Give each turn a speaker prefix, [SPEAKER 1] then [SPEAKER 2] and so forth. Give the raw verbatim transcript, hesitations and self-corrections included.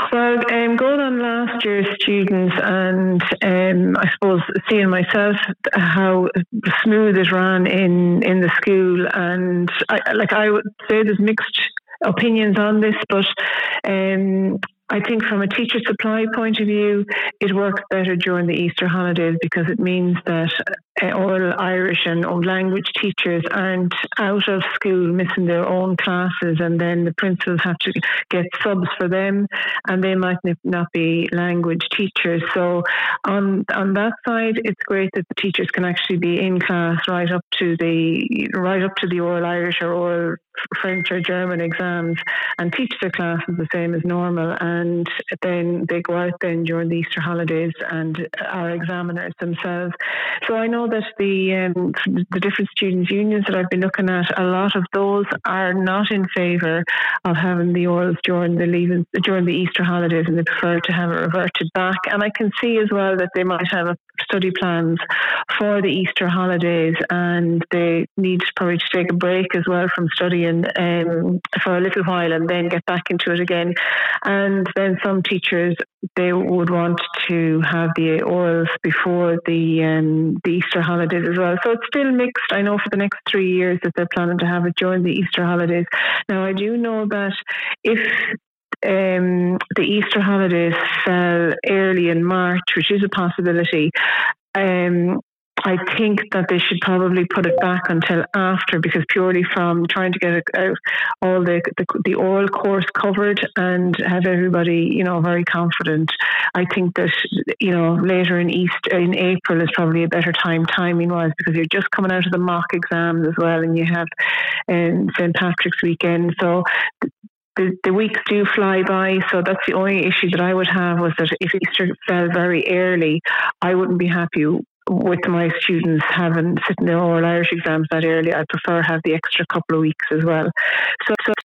[SPEAKER 1] Well, um, going on last year's students and um, I suppose seeing myself how smooth it ran in, in the school, and I, like I would say there's mixed opinions on this, but um, I think from a teacher supply point of view, it works better during the Easter holidays because it means that uh, all Irish and old language teachers aren't out of school missing their own classes, and then the principals have to get subs for them, and they might not be language teachers. So on on that side, it's great that the teachers can actually be in class right up to the right up to the oral Irish or oral French or German exams and teach their classes the same as normal, and then they go out then during the Easter holidays and are examiners themselves. So I know that the um, the different students' unions that I've been looking at, a lot of those are not in favour of having the orals during the leaving, during the Easter holidays, and they prefer to have it reverted back. And I can see as well that they might have study plans for the Easter holidays, and they need probably to take a break as well from studying um, for a little while and then get back into it again. And then some teachers, they would want to have the orals before the, um, the Easter holidays as well. So it's still mixed. I know for the next three years that they're planning to have it during the Easter holidays. Now, I do know that if um, the Easter holidays fell early in March, which is a possibility, um, I think that they should probably put it back until after, because purely from trying to get uh, all the, the the oral course covered and have everybody, you know, very confident. I think that, you know, later in East in April is probably a better time timing wise, because you're just coming out of the mock exams as well, and you have um, Saint Patrick's weekend. So The, the weeks do fly by, so that's the only issue that I would have, was that if Easter fell very early, I wouldn't be happy with my students having sitting their oral Irish exams that early. I prefer have the extra couple of weeks as well. So, so